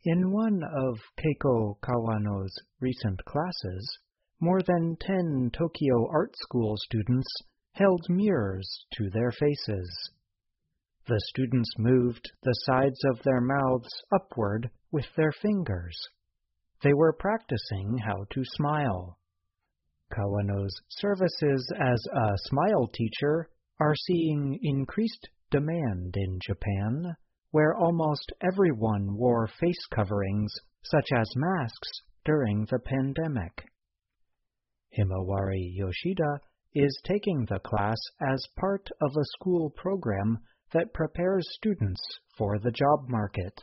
In one of Keiko Kawano's recent classes, more than 10 Tokyo Art School students held mirrors to their faces. The students moved the sides of their mouths upward with their fingers. They were practicing how to smile. Kawano's services as a smile teacher are seeing increased demand in Japan, where almost everyone wore face coverings, such as masks, during the pandemic. Himawari Yoshida is taking the class as part of a school program that prepares students for the job market.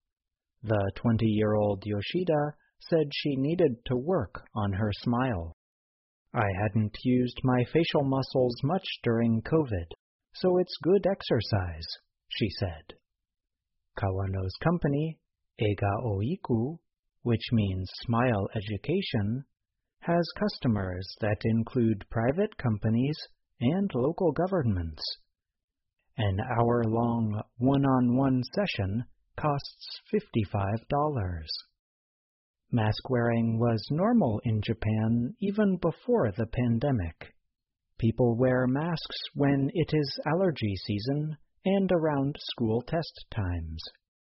The 20-year-old Yoshida said she needed to work on her smile. "I hadn't used my facial muscles much during COVID, so it's good exercise," she said. Kawano's company, Ega Oiku, which means Smile Education, has customers that include private companies and local governments. An hour-long one-on-one session costs $55. Mask-wearing was normal in Japan even before the pandemic. People wear masks when it is allergy season and around school test times.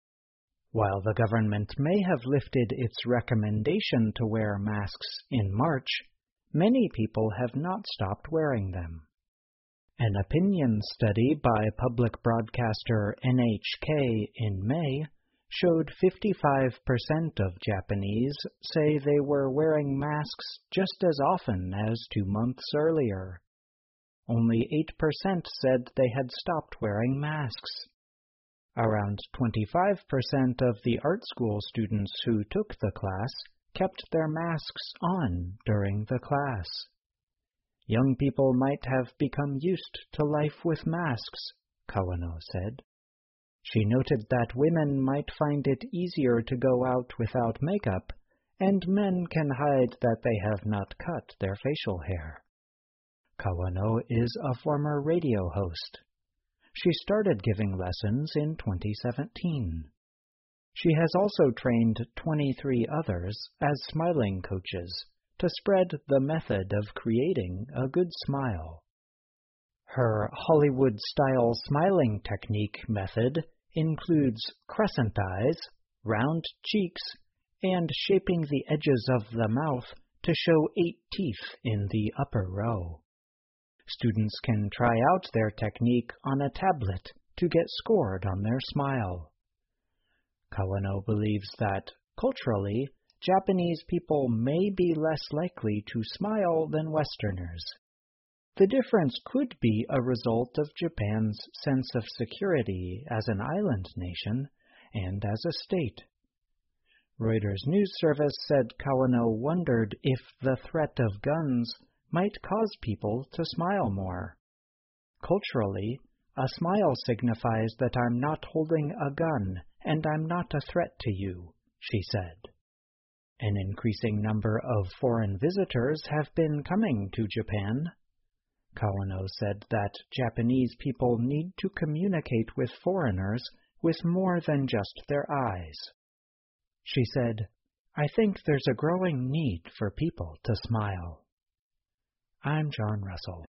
While the government may have lifted its recommendation to wear masks in March, many people have not stopped wearing them. An opinion study by public broadcaster NHK in May showed 55% of Japanese say they were wearing masks just as often as 2 months earlier. Only 8% said they had stopped wearing masks. Around 25% of the art school students who took the class kept their masks on during the class. Young people might have become used to life with masks, Kawano said. She noted that women might find it easier to go out without makeup, and men can hide that they have not cut their facial hair. Kawano is a former radio host. She started giving lessons in 2017. She has also trained 23 others as smiling coaches to spread the method of creating a good smile. Her Hollywood-style smiling technique method includes crescent eyes, round cheeks, and shaping the edges of the mouth to show 8 teeth in the upper row. Students can try out their technique on a tablet to get scored on their smile. Kawano believes that, culturally, Japanese people may be less likely to smile than Westerners. The difference could be a result of Japan's sense of security as an island nation and as a state. Reuters news service said Kawano wondered if the threat of guns might cause people to smile more. Culturally, a smile signifies that I'm not holding a gun and I'm not a threat to you, she said. An increasing number of foreign visitors have been coming to Japan. Kawano said that Japanese people need to communicate with foreigners with more than just their eyes. She said, "I think there's a growing need for people to smile." I'm John Russell.